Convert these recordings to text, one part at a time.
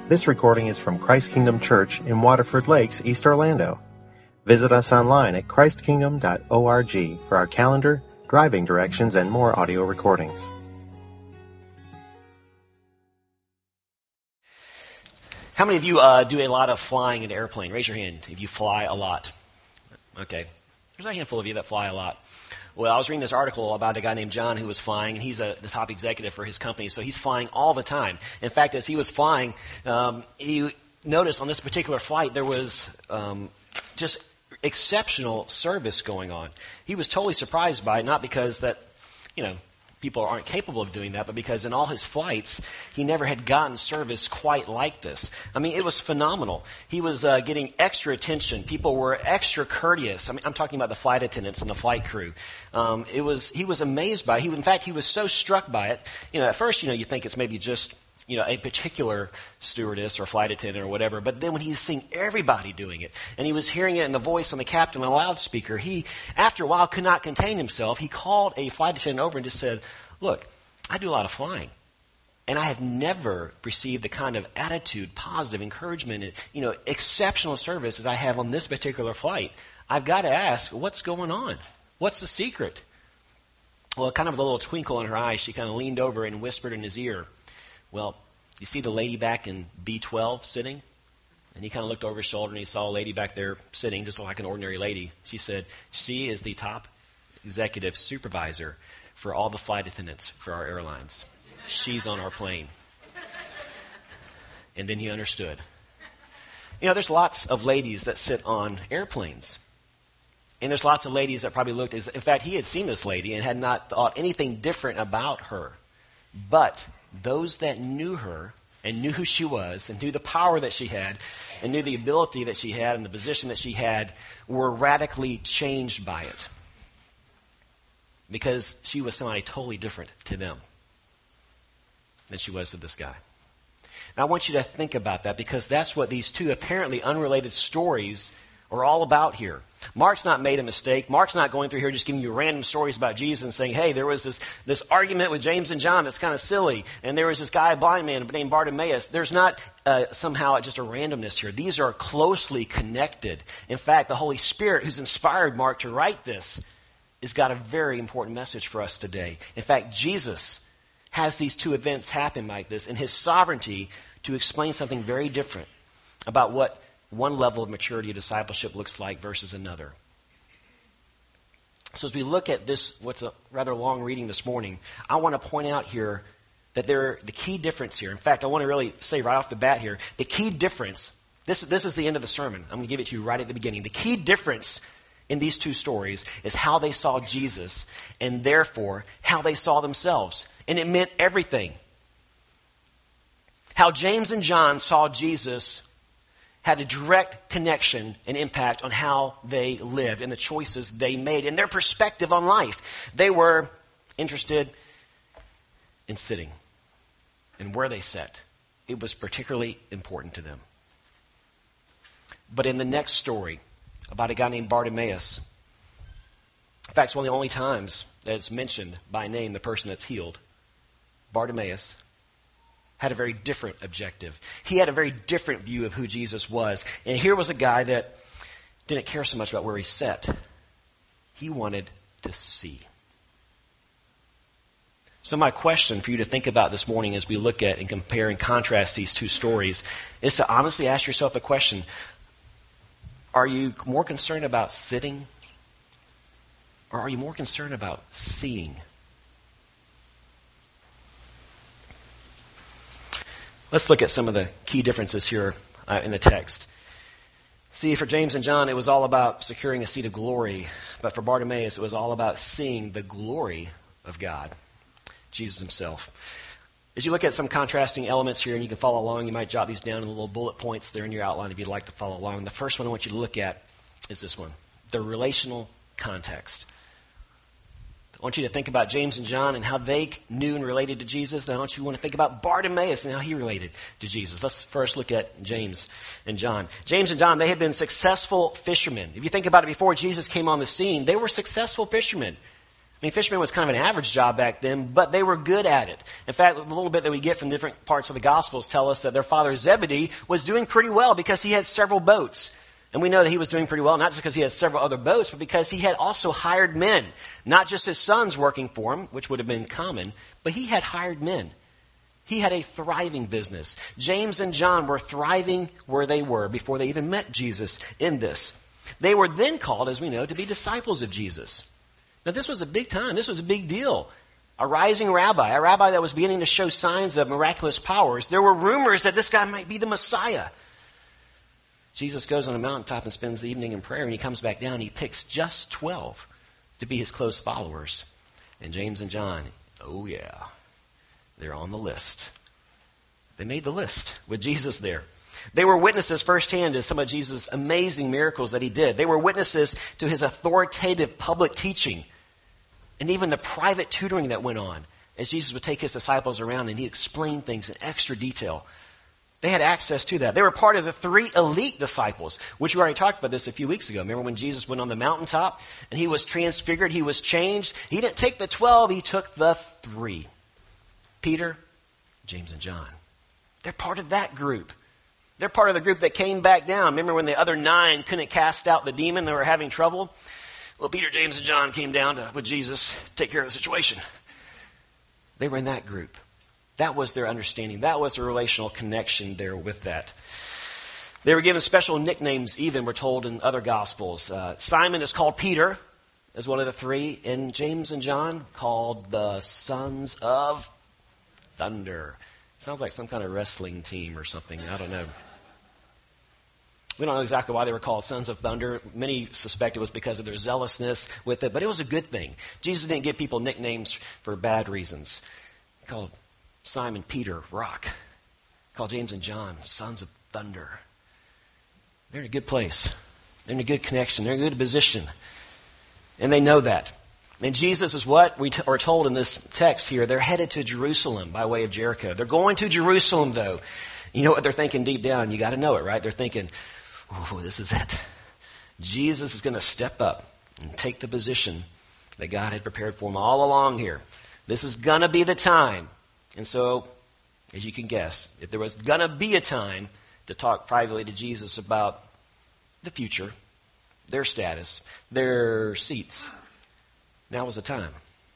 This recording is from Christ Kingdom Church in Waterford Lakes, East Orlando. Visit us online at christkingdom.org for our calendar, driving directions, and more audio recordings. How many of you do a lot of flying in an airplane? Raise your hand if you fly a lot. Okay. There's a handful of you that fly a lot. Well, I was reading this article about a guy named John who was flying, and he's the top executive for his company, so he's flying all the time. In fact, as he was flying, he noticed on this particular flight there was just exceptional service going on. He was totally surprised by it, not because that, people aren't capable of doing that, but because in all his flights, he never had gotten service quite like this. I mean, it was phenomenal. He was getting extra attention. People were extra courteous. I mean, I'm talking about the flight attendants and the flight crew. He was amazed by it. In fact, he was so struck by it. At first, you think it's maybe just, a particular stewardess or flight attendant or whatever. But then when he's seeing everybody doing it, and he was hearing it in the voice on the captain on a loudspeaker, he, after a while, could not contain himself. He called a flight attendant over and just said, "Look, I do a lot of flying, and I have never received the kind of attitude, positive encouragement, and, exceptional service as I have on this particular flight. I've got to ask, what's going on? What's the secret?" Well, kind of with a little twinkle in her eye, she kind of leaned over and whispered in his ear, "Well, you see the lady back in B12 sitting?" And he kind of looked over his shoulder and he saw a lady back there sitting, just like an ordinary lady. She said, "She is the top executive supervisor for all the flight attendants for our airlines. She's on our plane." And then he understood. There's lots of ladies that sit on airplanes. And there's lots of ladies that probably looked, in fact, he had seen this lady and had not thought anything different about her. But those that knew her and knew who she was and knew the power that she had and knew the ability that she had and the position that she had were radically changed by it. Because she was somebody totally different to them than she was to this guy. And I want you to think about that, because that's what these two apparently unrelated stories are all about here. Mark's not made a mistake. Mark's not going through here just giving you random stories about Jesus and saying, hey, there was this argument with James and John that's kind of silly, and there was this guy, a blind man named Bartimaeus. There's not somehow just a randomness here. These are closely connected. In fact, the Holy Spirit, who's inspired Mark to write this, has got a very important message for us today. In fact, Jesus has these two events happen like this in his sovereignty to explain something very different about what one level of maturity of discipleship looks like versus another. So as we look at this, what's a rather long reading this morning, I want to point out here that the key difference here, in fact, I want to really say right off the bat here, the key difference, this is the end of the sermon. I'm going to give it to you right at the beginning. The key difference in these two stories is how they saw Jesus and therefore how they saw themselves. And it meant everything. How James and John saw Jesus had a direct connection and impact on how they lived and the choices they made and their perspective on life. They were interested in sitting and where they sat. It was particularly important to them. But in the next story about a guy named Bartimaeus, in fact, it's one of the only times that it's mentioned by name, the person that's healed, Bartimaeus had a very different objective. He had a very different view of who Jesus was. And here was a guy that didn't care so much about where he sat. He wanted to see. So my question for you to think about this morning as we look at and compare and contrast these two stories is to honestly ask yourself a question. Are you more concerned about sitting, or are you more concerned about seeing? Let's look at some of the key differences here in the text. See, for James and John, it was all about securing a seat of glory. But for Bartimaeus, it was all about seeing the glory of God, Jesus himself. As you look at some contrasting elements here, and you can follow along, you might jot these down in little bullet points there in your outline if you'd like to follow along. The first one I want you to look at is this one, the relational context. I want you to think about James and John and how they knew and related to Jesus. Then I want you to think about Bartimaeus and how he related to Jesus. Let's first look at James and John. James and John, they had been successful fishermen. If you think about it, before Jesus came on the scene, they were successful fishermen. mean, fisherman was kind of an average job back then, but they were good at it. In fact, the little bit that we get from different parts of the Gospels tell us that their father Zebedee was doing pretty well because he had several boats. And we know that he was doing pretty well, not just because he had several other boats, but because he had also hired men. Not just his sons working for him, which would have been common, but he had hired men. He had a thriving business. James and John were thriving where they were before they even met Jesus in this. They were then called, as we know, to be disciples of Jesus. Now, this was a big time. This was a big deal. A rising rabbi, a rabbi that was beginning to show signs of miraculous powers. There were rumors that this guy might be the Messiah. Jesus goes on a mountaintop and spends the evening in prayer, and he comes back down and he picks just 12 to be his close followers. And James and John, oh yeah, they're on the list. They made the list with Jesus there. They were witnesses firsthand to some of Jesus' amazing miracles that he did. They were witnesses to his authoritative public teaching and even the private tutoring that went on as Jesus would take his disciples around and he'd explain things in extra detail. They had access to that. They were part of the 3 elite disciples, which we already talked about this a few weeks ago. Remember when Jesus went on the mountaintop and he was transfigured, he was changed? He didn't take the 12, he took the 3. Peter, James, and John. They're part of that group. They're part of the group that came back down. Remember when the other 9 couldn't cast out the demon? They were having trouble. Well, Peter, James, and John came down with Jesus to take care of the situation. They were in that group. That was their understanding. That was the relational connection there with that. They were given special nicknames even, we're told in other Gospels. Simon is called Peter, as one of the 3. And James and John called the sons of thunder. Sounds like some kind of wrestling team or something. I don't know. We don't know exactly why they were called sons of thunder. Many suspect it was because of their zealousness with it, but it was a good thing. Jesus didn't give people nicknames for bad reasons. He called Simon Peter, rock. He called James and John sons of thunder. They're in a good place. They're in a good connection. They're in a good position. And they know that. And Jesus is what we are told in this text here. They're headed to Jerusalem by way of Jericho. They're going to Jerusalem, though. You know what they're thinking deep down? You got to know it, right? They're thinking, oh, this is it. Jesus is going to step up and take the position that God had prepared for him all along here. This is going to be the time. And so, as you can guess, if there was going to be a time to talk privately to Jesus about the future, their status, their seats, now was the time.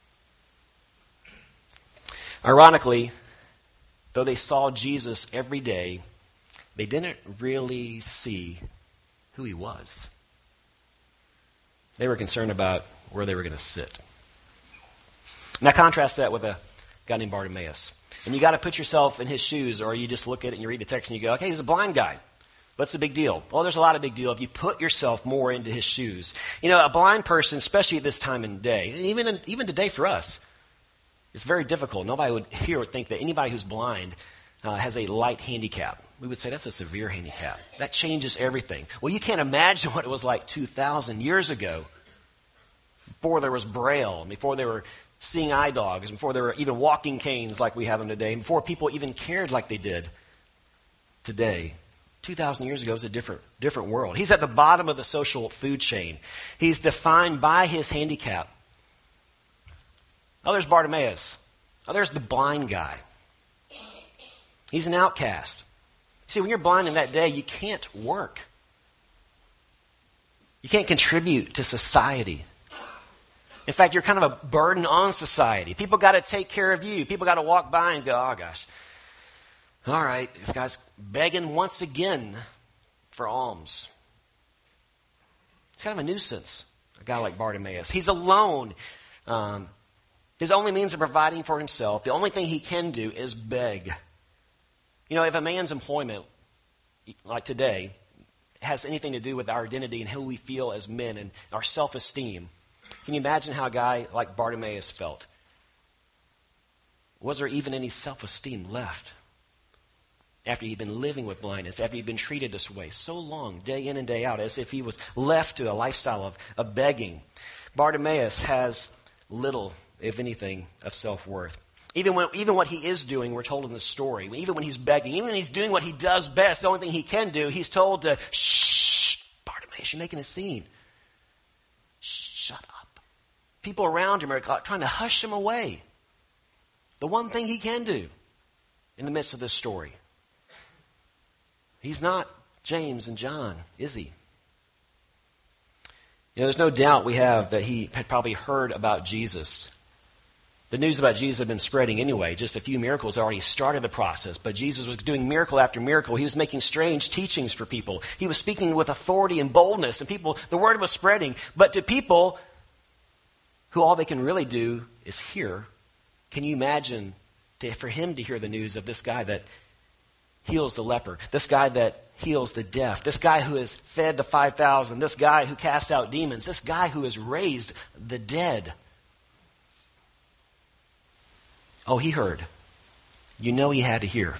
Ironically, though they saw Jesus every day, they didn't really see who he was. They were concerned about where they were going to sit. Now contrast that with a guy named Bartimaeus. And you got to put yourself in his shoes, or you just look at it and you read the text and you go, okay, he's a blind guy. What's the big deal? Well, there's a lot of big deal if you put yourself more into his shoes. You know, a blind person, especially at this time and day, and even today for us, it's very difficult. Nobody would think that anybody who's blind has a light handicap. We would say that's a severe handicap. That changes everything. Well, you can't imagine what it was like 2,000 years ago, before there was Braille, before there were seeing eye dogs, before there were even walking canes like we have them today, before people even cared like they did today. 2,000 years ago, it was a different world. He's at the bottom of the social food chain. He's defined by his handicap. Oh, there's Bartimaeus. Oh, there's the blind guy. He's an outcast. See, when you're blind in that day, you can't work. You can't contribute to society. In fact, you're kind of a burden on society. People got to take care of you. People got to walk by and go, oh gosh, all right, this guy's begging once again for alms. It's kind of a nuisance, a guy like Bartimaeus. He's alone. His only means of providing for himself, the only thing he can do is beg. You know, if a man's employment, like today, has anything to do with our identity and who we feel as men and our self-esteem, can you imagine how a guy like Bartimaeus felt? Was there even any self-esteem left? After he'd been living with blindness, after he'd been treated this way so long, day in and day out, as if he was left to a lifestyle of begging. Bartimaeus has little, if anything, of self-worth. Even what he is doing, we're told in the story, even when he's begging, even when he's doing what he does best, the only thing he can do, he's told to, shh, Bartimaeus, you're making a scene. Shut up. People around him are trying to hush him away. The one thing he can do in the midst of this story. He's not James and John, is he? There's no doubt we have that he had probably heard about Jesus. The news about Jesus had been spreading anyway. Just a few miracles already started the process. But Jesus was doing miracle after miracle. He was making strange teachings for people. He was speaking with authority and boldness. And the word was spreading. But to people who all they can really do is hear, can you imagine for him to hear the news of this guy that heals the leper, this guy that heals the deaf, this guy who has fed the 5,000, this guy who cast out demons, this guy who has raised the dead? Oh, he heard. He had to hear.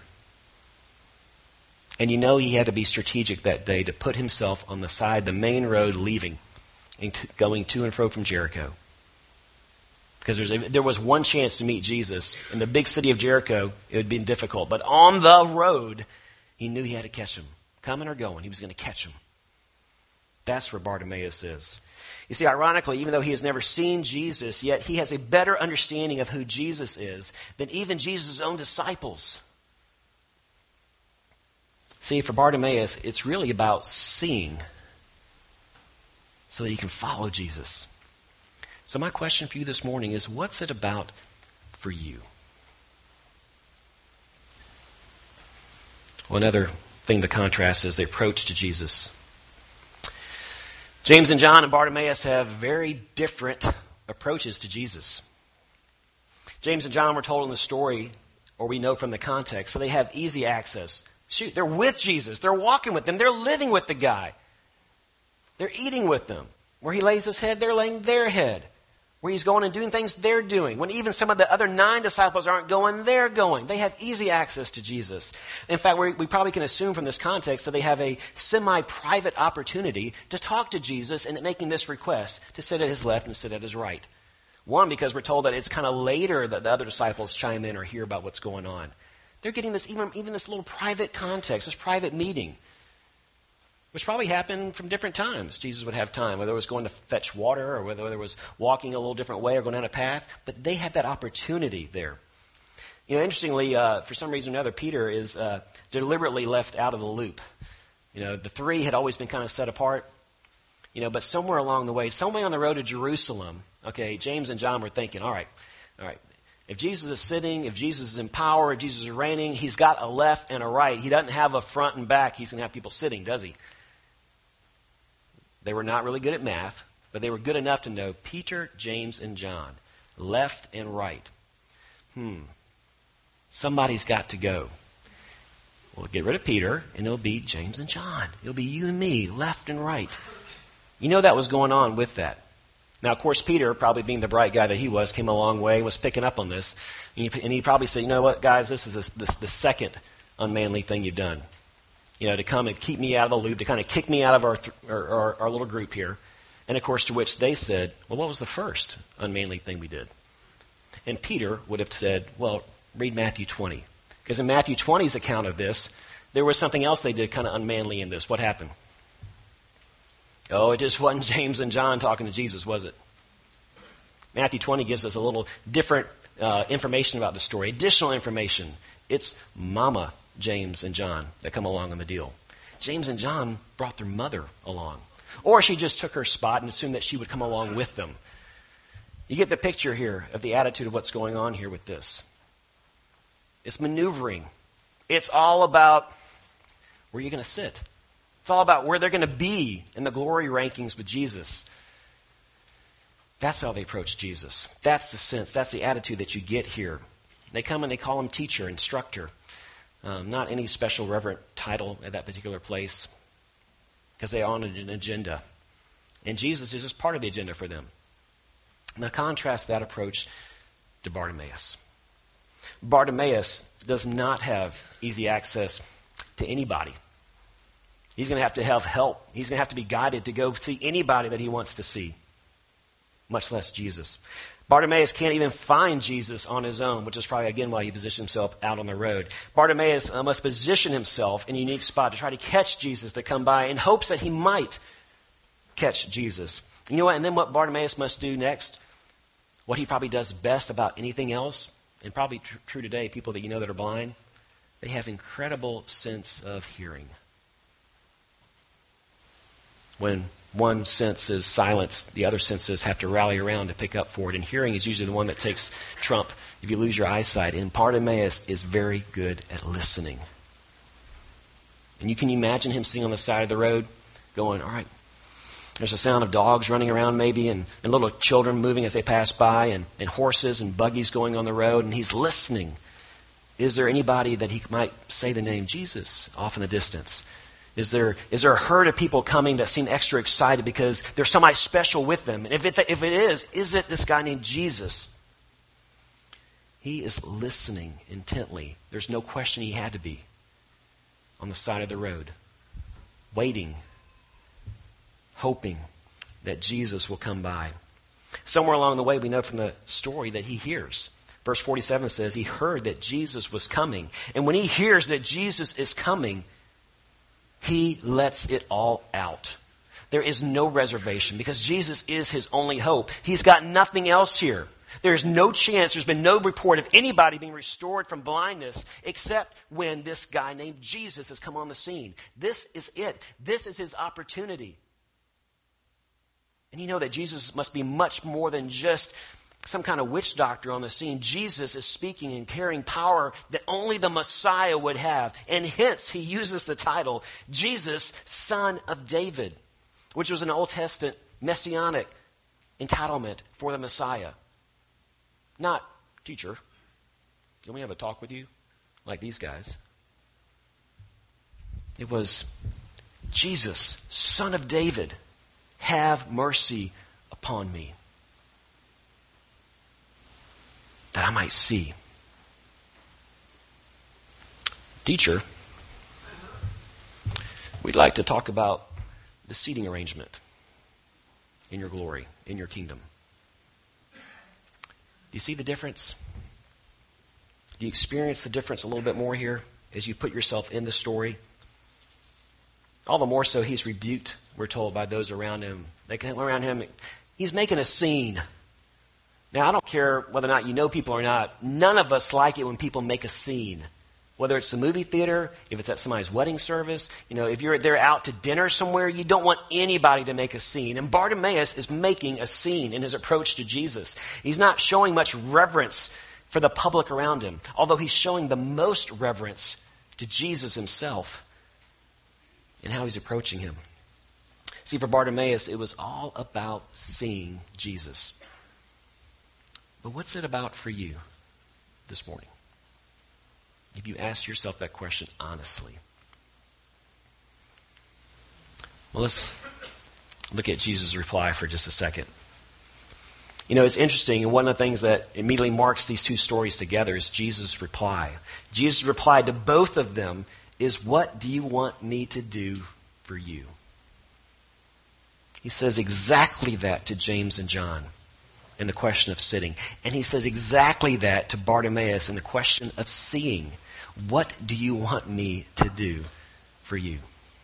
And he had to be strategic that day to put himself on the side, the main road, leaving and going to and fro from Jericho. Because there was one chance to meet Jesus. In the big city of Jericho, it would be difficult. But on the road, he knew he had to catch him. Coming or going, he was going to catch him. That's where Bartimaeus is. You see, ironically, even though he has never seen Jesus, yet he has a better understanding of who Jesus is than even Jesus' own disciples. See, for Bartimaeus, it's really about seeing so that he can follow Jesus. So my question for you this morning is, what's it about for you? Well, another thing to contrast is the approach to Jesus. James and John and Bartimaeus have very different approaches to Jesus. James and John were told in the story, or we know from the context, so they have easy access. Shoot, they're with Jesus. They're walking with him. They're living with the guy. They're eating with them. Where he lays his head, they're laying their head. Where he's going and doing things, they're doing. When even some of the other 9 disciples aren't going, they're going. They have easy access to Jesus. In fact, we probably can assume from this context that they have a semi-private opportunity to talk to Jesus and making this request to sit at his left and sit at his right. One, because we're told that it's kind of later that the other disciples chime in or hear about what's going on. They're getting this even this little private context, this private meeting, which probably happened from different times. Jesus would have time, whether it was going to fetch water or whether it was walking a little different way or going down a path. But they had that opportunity there. Interestingly, for some reason or another, Peter is deliberately left out of the loop. The 3 had always been kind of set apart. But somewhere along the way, somewhere on the road to Jerusalem, James and John were thinking, all right. If Jesus is sitting, if Jesus is in power, if Jesus is reigning, he's got a left and a right. He doesn't have a front and back. He's going to have people sitting, does he? They were not really good at math, but they were good enough to know Peter, James, and John, left and right. Somebody's got to go. We'll get rid of Peter, and it'll be James and John. It'll be you and me, left and right. That was going on with that. Now, of course, Peter, probably being the bright guy that he was, came a long way and was picking up on this. And he probably said, you know what, guys, this is the second unmanly thing you've done. To come and keep me out of the loop, to kind of kick me out of our little group here. And, of course, to which they said, well, what was the first unmanly thing we did? And Peter would have said, well, read Matthew 20. Because in Matthew 20's account of this, there was something else they did kind of unmanly in this. What happened? Oh, it just wasn't James and John talking to Jesus, was it? Matthew 20 gives us a little different information about the story, additional information. It's Mama James and John that come along on the deal. James and John brought their mother along. Or she just took her spot and assumed that she would come along with them. You get the picture here of the attitude of what's going on here with this. It's maneuvering. It's all about where you're going to sit. It's all about where they're going to be in the glory rankings with Jesus. That's how they approach Jesus. That's the sense. That's the attitude that you get here. They come and they call him teacher, instructor. Not any special reverent title at that particular place. Because they are on an agenda. And Jesus is just part of the agenda for them. Now contrast that approach to Bartimaeus. Bartimaeus does not have easy access to anybody. He's going to have help. He's going to have to be guided to go see anybody that he wants to see, much less Jesus. Bartimaeus can't even find Jesus on his own, which is probably, again, why he positioned himself out on the road. Bartimaeus must position himself in a unique spot to try to catch Jesus to come by in hopes that he might catch Jesus. You know what? And then what Bartimaeus must do next? What he probably does best about anything else, and probably true today, people that you know that are blind, they have incredible sense of hearing. When one sense is silenced, the other senses have to rally around to pick up for it. And hearing is usually the one that takes trump if you lose your eyesight. And Bartimaeus is very good at listening. And you can imagine him sitting on the side of the road going, all right, there's a sound of dogs running around maybe, and little children moving as they pass by, and horses and buggies going on the road, and he's listening. Is there anybody that he might say the name Jesus off in the distance? Is there a herd of people coming that seem extra excited because there's somebody special with them? And if it is it this guy named Jesus? He is listening intently. There's no question he had to be on the side of the road, waiting, hoping that Jesus will come by. Somewhere along the way, we know from the story that he hears. Verse 47 says he heard that Jesus was coming. And when he hears that Jesus is coming, he lets it all out. There is no reservation because Jesus is his only hope. He's got nothing else here. There's no chance, there's been no report of anybody being restored from blindness except when this guy named Jesus has come on the scene. This is it. This is his opportunity. And you know that Jesus must be much more than just some kind of witch doctor on the scene. Jesus is speaking and carrying power that only the Messiah would have. And hence he uses the title, Jesus, Son of David, which was an Old Testament messianic entitlement for the Messiah. Not, teacher, can we have a talk with you? Like these guys. It was, Jesus, Son of David, have mercy upon me, that I might see. Teacher, we'd like to talk about the seating arrangement in your glory, in your kingdom. Do you see the difference? Do you experience the difference a little bit more here as you put yourself in the story? All the more so he's rebuked, we're told, by those around him. They come around him. He's making a scene. Now, I don't care whether or not you know people or not. None of us like it when people make a scene. Whether it's the movie theater, if it's at somebody's wedding service, if they're out to dinner somewhere, you don't want anybody to make a scene. And Bartimaeus is making a scene in his approach to Jesus. He's not showing much reverence for the public around him, although he's showing the most reverence to Jesus himself and how he's approaching him. See, for Bartimaeus, it was all about seeing Jesus. But what's it about for you this morning? If you ask yourself that question honestly. Well, let's look at Jesus' reply for just a second. It's interesting, and one of the things that immediately marks these two stories together is Jesus' reply. Jesus' reply to both of them is, what do you want me to do for you? He says exactly that to James and John in the question of sitting. And he says exactly that to Bartimaeus in the question of seeing. What do you want me to do for you?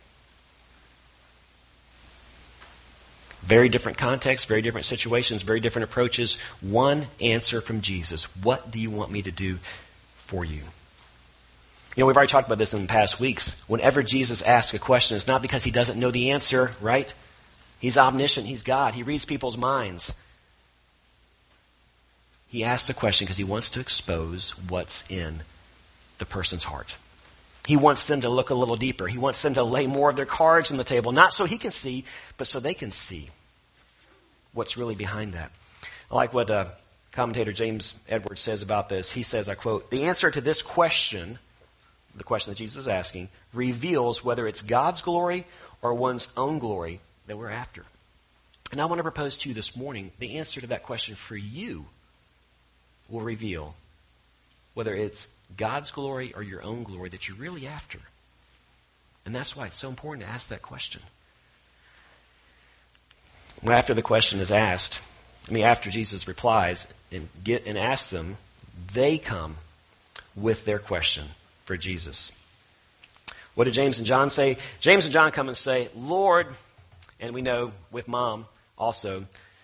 Very different contexts, very different situations, very different approaches. One answer from Jesus. What do you want me to do for you? We've already talked about this in the past weeks. Whenever Jesus asks a question, it's not because he doesn't know the answer, right? He's omniscient. He's God. He reads people's minds. He asks a question because he wants to expose what's in the person's heart. He wants them to look a little deeper. He wants them to lay more of their cards on the table, not so he can see, but so they can see what's really behind that. I like what commentator James Edwards says about this. He says, I quote, "The answer to this question, the question that Jesus is asking, reveals whether it's God's glory or one's own glory that we're after." And I want to propose to you this morning, the answer to that question for you will reveal whether it's God's glory or your own glory that you're really after. And that's why it's so important to ask that question. Well, after the question is asked, after Jesus replies and asks them, they come with their question for Jesus. What did James and John say? James and John come and say, "Lord," and we know with Mom also,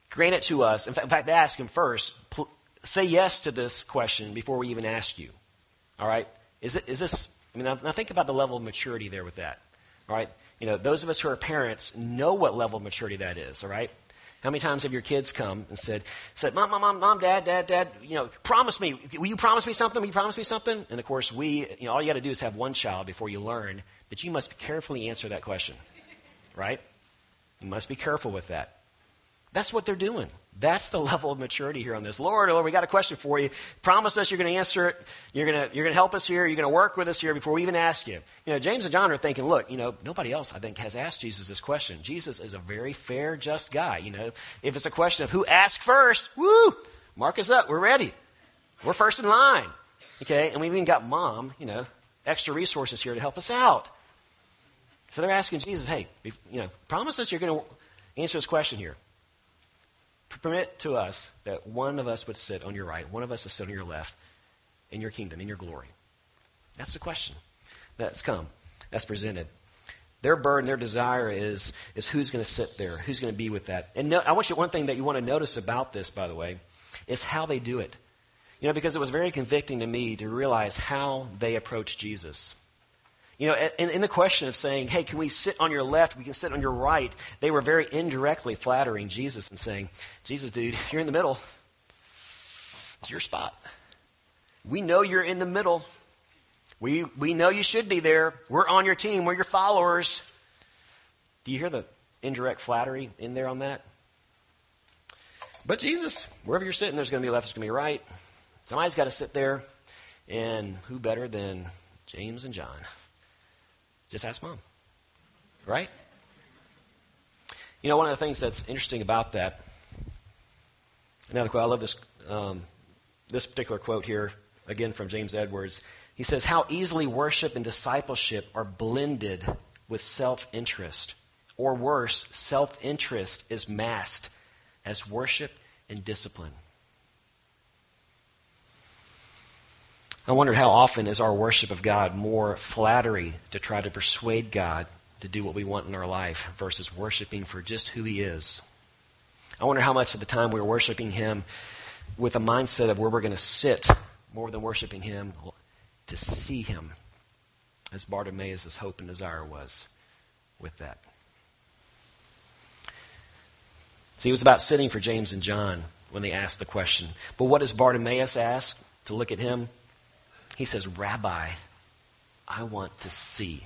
grant it to us. In fact, ask him first. Say yes to this question before we even ask you. All right? Is this, now think about the level of maturity there with that. All right? Those of us who are parents know what level of maturity that is. All right? How many times have your kids come and said, Mom, Dad, promise me. Will you promise me something? Will you promise me something? And of course, all you got to do is have one child before you learn that you must carefully answer that question. Right? You must be careful with that. That's what they're doing. That's the level of maturity here on this. Lord, we got a question for you. Promise us you're going to answer it. You're going to help us here. You're going to work with us here before we even ask you. James and John are thinking, look, nobody else, I think, has asked Jesus this question. Jesus is a very fair, just guy. If it's a question of who asked first, woo, mark us up. We're ready. We're first in line. Okay, and we've even got Mom, extra resources here to help us out. So they're asking Jesus, hey, promise us you're going to answer this question here. Permit to us that one of us would sit on your right, one of us would sit on your left in your kingdom, in your glory. That's the question that's come, that's presented. Their burden, their desire is who's going to sit there, who's going to be with that. And I want you, one thing that you want to notice about this, by the way, is how they do it. Because it was very convicting to me to realize how they approach Jesus. In the question of saying, hey, can we sit on your left? We can sit on your right. They were very indirectly flattering Jesus and saying, Jesus, dude, you're in the middle. It's your spot. We know you're in the middle. We know you should be there. We're on your team. We're your followers. Do you hear the indirect flattery in there on that? But Jesus, wherever you're sitting, there's going to be a left, there's going to be a right. Somebody's got to sit there. And who better than James and John? Just ask Mom. Right? One of the things that's interesting about that, another quote, I love this particular quote here, again from James Edwards. He says, how easily worship and discipleship are blended with self-interest. Or worse, self-interest is masked as worship and discipline. I wondered how often is our worship of God more flattery to try to persuade God to do what we want in our life versus worshiping for just who He is. I wonder how much of the time we're worshiping Him with a mindset of where we're going to sit more than worshiping Him to see Him, as Bartimaeus' hope and desire was with that. See, it was about sitting for James and John when they asked the question. But what does Bartimaeus ask to look at him? He says, Rabbi, I want to see.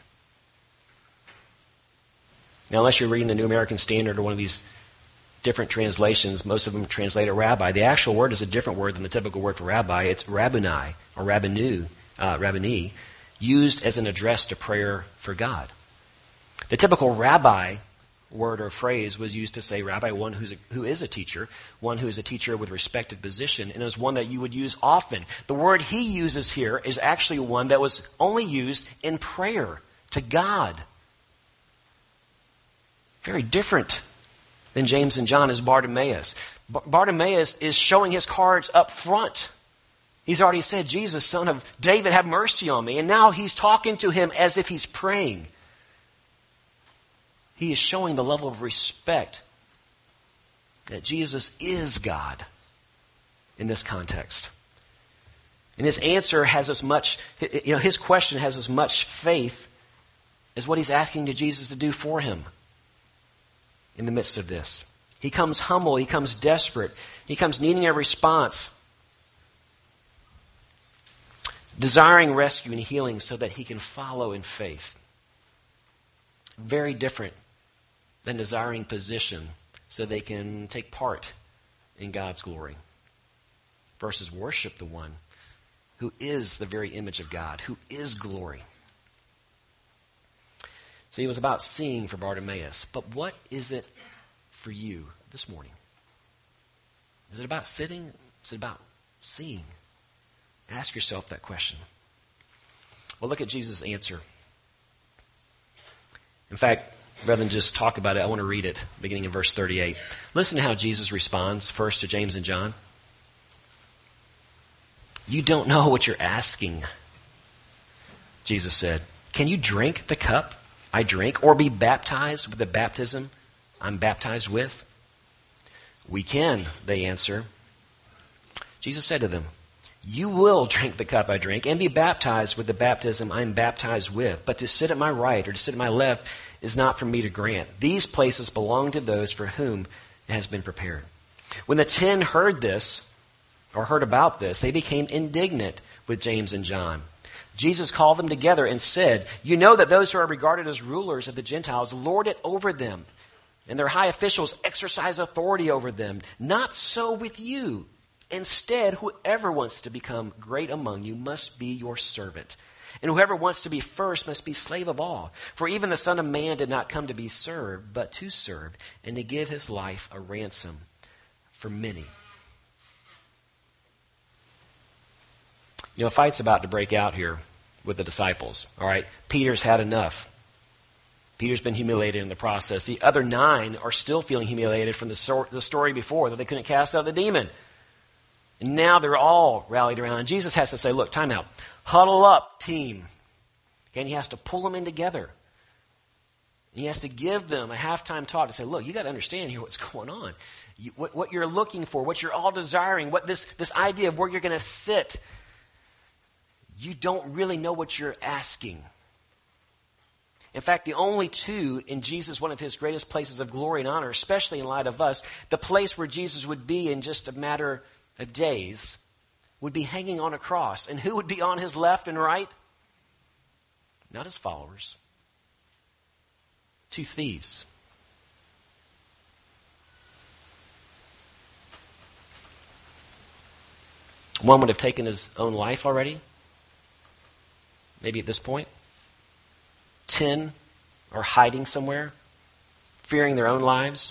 Now, unless you're reading the New American Standard or one of these different translations, most of them translate it rabbi. The actual word is a different word than the typical word for rabbi. It's rabboni or rabbini, used as an address to prayer for God. The typical rabbi word or phrase was used to say rabbi, one who is a teacher, one who is a teacher with respected position, and is one that you would use often. The word he uses here is actually one that was only used in prayer to God. Very different than James and John is Bartimaeus. Bartimaeus is showing his cards up front. He's already said, Jesus, son of David, have mercy on me. And now he's talking to him as if he's praying. He is showing the level of respect that Jesus is God in this context. And his answer has as much, his question has as much faith as what he's asking to Jesus to do for him in the midst of this. He comes humble, he comes desperate, he comes needing a response, desiring rescue and healing so that he can follow in faith. Very different than desiring position so they can take part in God's glory versus worship the one who is the very image of God, who is glory. See, it was about seeing for Bartimaeus, but what is it for you this morning? Is it about sitting? Is it about seeing? Ask yourself that question. Well, look at Jesus' answer. In fact, rather than just talk about it, I want to read it, beginning in verse 38. Listen to how Jesus responds first to James and John. You don't know what you're asking, Jesus said. Can you drink the cup I drink or be baptized with the baptism I'm baptized with? We can, they answer. Jesus said to them, you will drink the cup I drink and be baptized with the baptism I am baptized with. But to sit at my right or to sit at my left is not for me to grant. These places belong to those for whom it has been prepared. When the 10 heard this, or heard about this, they became indignant with James and John. Jesus called them together and said, you know that those who are regarded as rulers of the Gentiles lord it over them, and their high officials exercise authority over them. Not so with you. Instead, whoever wants to become great among you must be your servant. And whoever wants to be first must be slave of all. For even the Son of Man did not come to be served, but to serve, and to give his life a ransom for many. You know, a fight's about to break out here with the disciples. All right, Peter's had enough. Peter's been humiliated in the process. The other 9 are still feeling humiliated from the story before, that they couldn't cast out the demon. And now they're all rallied around. And Jesus has to say, look, time out. Huddle up, team. Okay, and he has to pull them in together. And he has to give them a halftime talk to say, look, you got to understand here what's going on. What you're looking for, what you're all desiring, what this idea of where you're going to sit. You don't really know what you're asking. In fact, the only 2 in Jesus, one of his greatest places of glory and honor, especially in light of us, the place where Jesus would be in just a matter of days, would be hanging on a cross. And who would be on his left and right? Not his followers. 2 thieves. One would have taken his own life already, maybe at this point. 10 are hiding somewhere, fearing their own lives.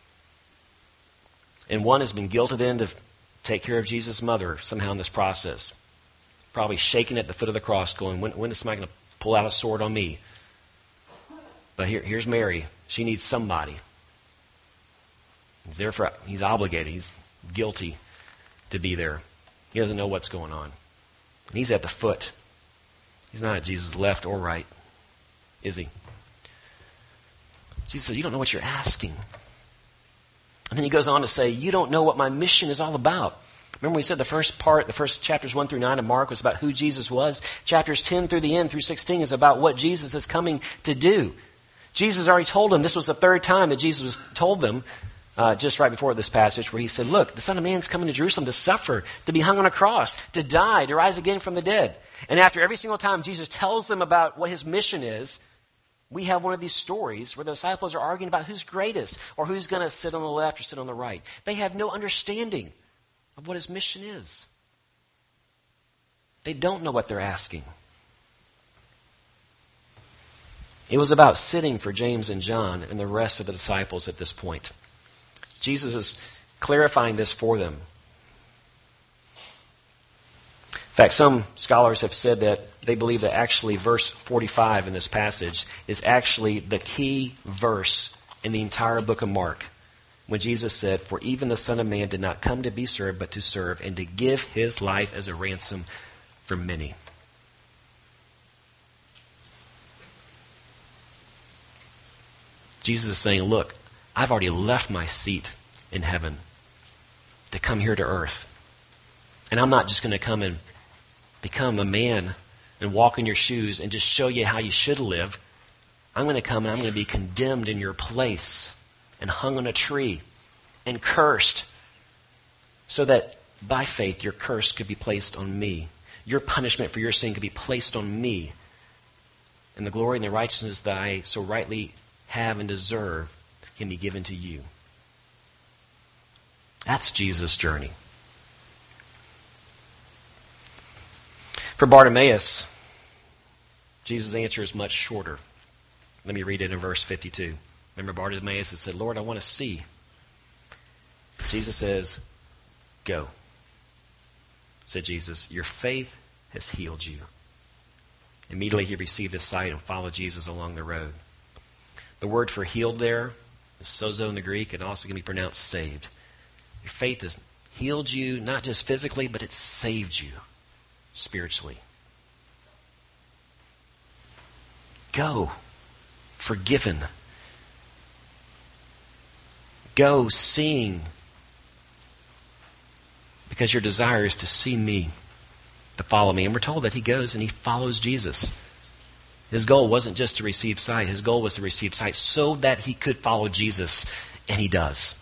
And one has been guilted into take care of Jesus' mother somehow in this process. Probably shaking at the foot of the cross going, when is somebody going to pull out a sword on me? But here's Mary. She needs somebody. He's obligated. He's guilty to be there. He doesn't know what's going on. And he's at the foot. He's not at Jesus' left or right, is he? Jesus says, you don't know what you're asking. And then he goes on to say, you don't know what my mission is all about. Remember we said the first chapters 1 through 9 of Mark was about who Jesus was. Chapters 10 through the end, through 16, is about what Jesus is coming to do. Jesus already told them, this was the 3rd time that Jesus told them, just right before this passage, where he said, look, the Son of Man's coming to Jerusalem to suffer, to be hung on a cross, to die, to rise again from the dead. And after every single time Jesus tells them about what his mission is, we have one of these stories where the disciples are arguing about who's greatest or who's going to sit on the left or sit on the right. They have no understanding of what his mission is. They don't know what they're asking. It was about sitting for James and John and the rest of the disciples at this point. Jesus is clarifying this for them. In fact, some scholars have said that they believe that actually verse 45 in this passage is actually the key verse in the entire book of Mark, when Jesus said, for even the Son of Man did not come to be served, but to serve, and to give his life as a ransom for many. Jesus is saying, look, I've already left my seat in heaven to come here to earth. And I'm not just going to come and become a man and walk in your shoes and just show you how you should live. I'm going to come and I'm going to be condemned in your place and hung on a tree and cursed, so that by faith your curse could be placed on me. Your punishment for your sin could be placed on me. And the glory and the righteousness that I so rightly have and deserve can be given to you. That's Jesus' journey. For Bartimaeus, Jesus' answer is much shorter. Let me read it in verse 52. Remember, Bartimaeus had said, Lord, I want to see. Jesus says, go. Said Jesus, your faith has healed you. Immediately he received his sight and followed Jesus along the road. The word for healed there is sozo in the Greek, and also can be pronounced saved. Your faith has healed you, not just physically, but it's saved you spiritually. Go, forgiven. Go, seeing because your desire is to see me, to follow me. And we're told that he goes and he follows Jesus. His goal wasn't just to receive sight. His goal was to receive sight so that he could follow Jesus, and he does.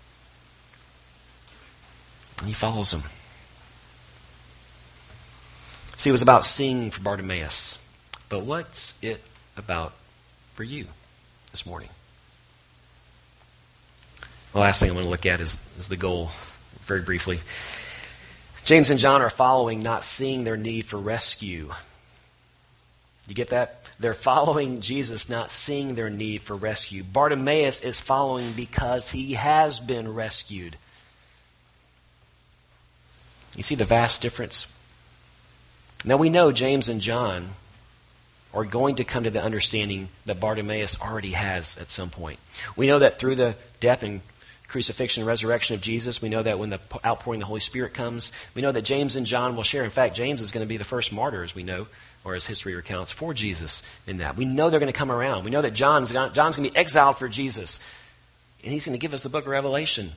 And he follows him. See, it was about seeing for Bartimaeus. But what's it about for you this morning? The last thing I want to look at is the goal, very briefly. James and John are following, not seeing their need for rescue. You get that? They're following Jesus, not seeing their need for rescue. Bartimaeus is following because he has been rescued. You see the vast difference? Now we know James and John are going to come to the understanding that Bartimaeus already has at some point. We know that through the death and crucifixion and resurrection of Jesus, we know that when the outpouring of the Holy Spirit comes, we know that James and John will share. In fact, James is going to be the first martyr, as we know, or as history recounts, for Jesus in that. We know they're going to come around. We know that John's going to be exiled for Jesus, and he's going to give us the book of Revelation.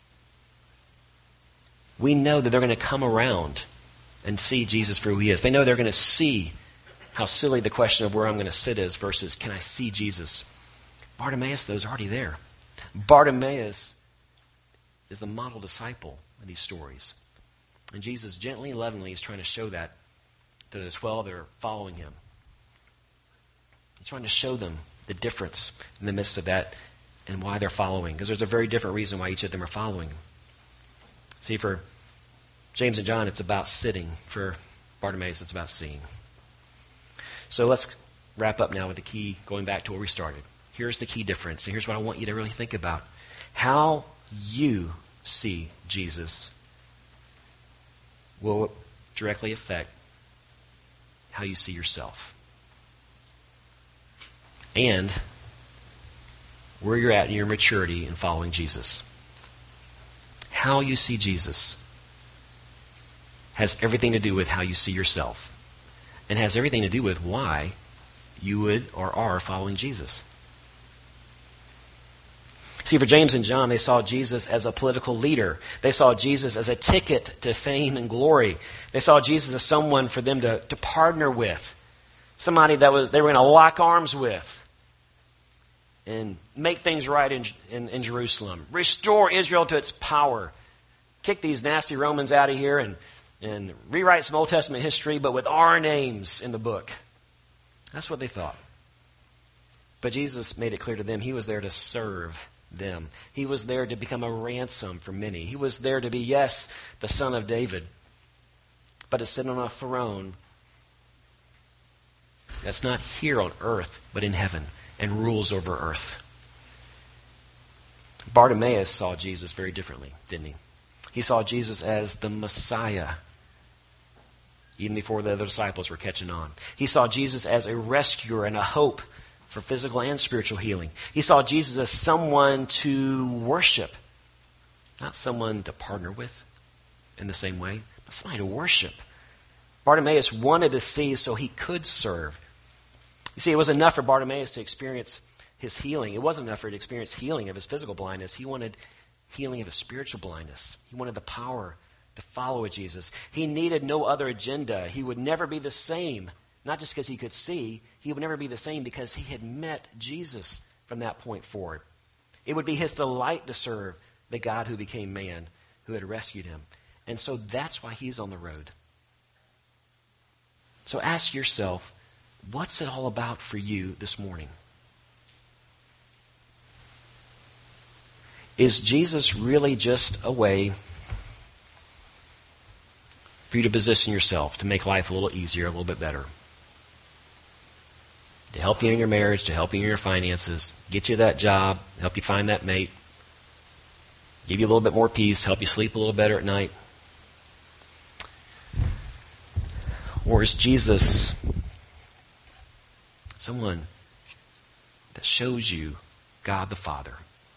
We know that they're going to come around and see Jesus for who he is. They know they're going to see how silly the question of where I'm going to sit is versus can I see Jesus. Bartimaeus, though, is already there. Bartimaeus is the model disciple in these stories. And Jesus gently and lovingly is trying to show that to the 12 that are following him. He's trying to show them the difference in the midst of that and why they're following. Because there's a very different reason why each of them are following. See, for James and John, it's about sitting. For Bartimaeus, it's about seeing. So let's wrap up now with the key, going back to where we started. Here's the key difference, and here's what I want you to really think about. How you see Jesus will directly affect how you see yourself. And where you're at in your maturity in following Jesus. How you see Jesus has everything to do with how you see yourself. And has everything to do with why you would or are following Jesus. See, for James and John, they saw Jesus as a political leader. They saw Jesus as a ticket to fame and glory. They saw Jesus as someone for them to partner with. Somebody that they were going to lock arms with and make things right in Jerusalem. Restore Israel to its power. Kick these nasty Romans out of here and rewrite some Old Testament history, but with our names in the book. That's what they thought. But Jesus made it clear to them he was there to serve them. He was there to become a ransom for many. He was there to be, yes, the son of David, but to sit on a throne that's not here on earth, but in heaven, and rules over earth. Bartimaeus saw Jesus very differently, didn't he? He saw Jesus as the Messiah, even before the other disciples were catching on. He saw Jesus as a rescuer and a hope for physical and spiritual healing. He saw Jesus as someone to worship, not someone to partner with in the same way, but somebody to worship. Bartimaeus wanted to see so he could serve. You see, it was enough for Bartimaeus to experience his healing. It wasn't enough for him to experience healing of his physical blindness. He wanted healing of his spiritual blindness. He wanted the power to follow Jesus. He needed no other agenda. He would never be the same. Not just because he could see, he would never be the same because he had met Jesus from that point forward. It would be his delight to serve the God who became man, who had rescued him. And so that's why he's on the road. So ask yourself, what's it all about for you this morning? Is Jesus really just a way for you to position yourself, to make life a little easier, a little bit better? To help you in your marriage, to help you in your finances, get you that job, help you find that mate, give you a little bit more peace, help you sleep a little better at night? Or is Jesus someone that shows you God the Father?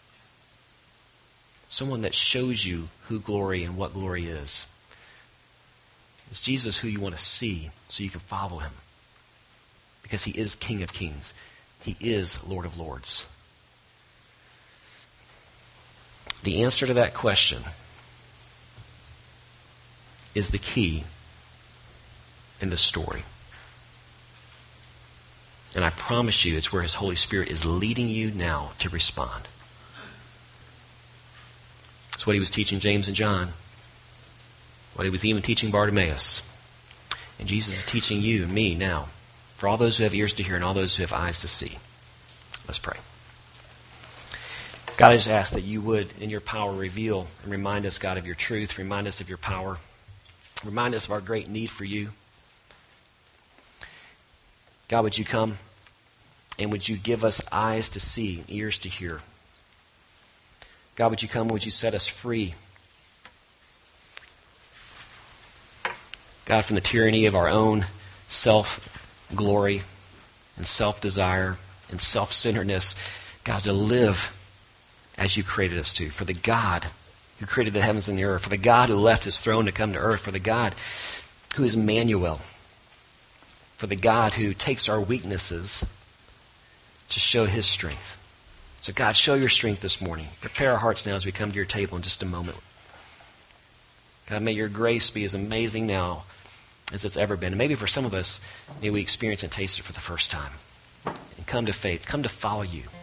Someone that shows you who glory and what glory is? Is Jesus who you want to see so you can follow him? Because he is King of Kings. He is Lord of Lords. The answer to that question is the key in the story. And I promise you, it's where His Holy Spirit is leading you now to respond. It's what He was teaching James and John. What He was even teaching Bartimaeus. And Jesus is teaching you and me now. For all those who have ears to hear and all those who have eyes to see. Let's pray. God, I just ask that you would, in your power, reveal and remind us, God, of your truth. Remind us of your power. Remind us of our great need for you. God, would you come and would you give us eyes to see and ears to hear? God, would you come and would you set us free? God, from the tyranny of our own self-glory and self-desire and self-centeredness, God, to live as you created us to. For the God who created the heavens and the earth, for the God who left His throne to come to earth, for the God who is Emmanuel, for the God who takes our weaknesses to show His strength. So God, show your strength this morning. Prepare our hearts now as we come to your table in just a moment. God, may your grace be as amazing now as it's ever been. And maybe for some of us, may we experience and taste it for the first time. And come to faith, come to follow you.